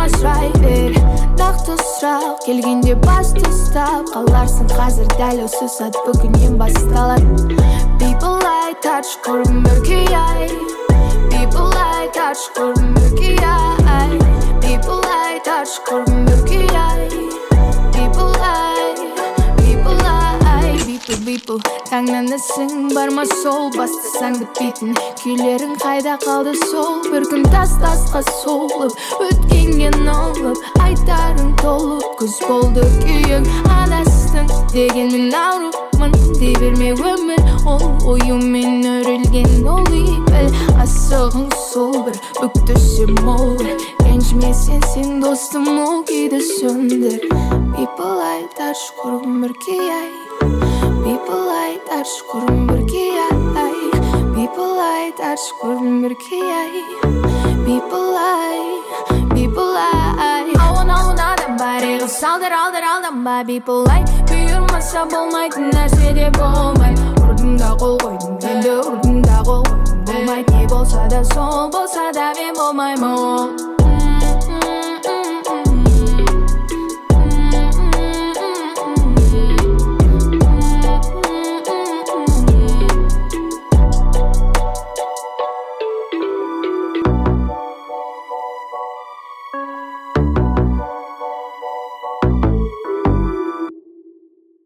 ажырай бер. Нақты сұрақ келгенде бас тастап қаларсың. Қазір дәл осы сәт бүгіннен басталады. People like touch көрмірге ай. People like touch көрмірге ай. People like touch көрмірге ай. People like People таңнанысың бар ма сол бастасаң бітпейтін күйлерің қайда қалды сол бір күн тас-тасқа солып өткенге налып айтарың толып күз болды күйің адастың дегенмен аурумын дей берме өмір ол ойымен өрілген ол ибіл асығың сол бір бүктүсі мол бір ренжімесең сен достым ол күйді сөндір. People like touch көрмірге ай. People like touch көрмірге ай. People like touch көрмірге ай. People like ауын адамба рейғыл салдар алданба. People like бұйырмаса болмайтын нәрсе де болмайды. Ұрдыңда қол қойдың енді ұрдыңда қол қойдың болмайды. Не болса да сол болса да мен болмаймын.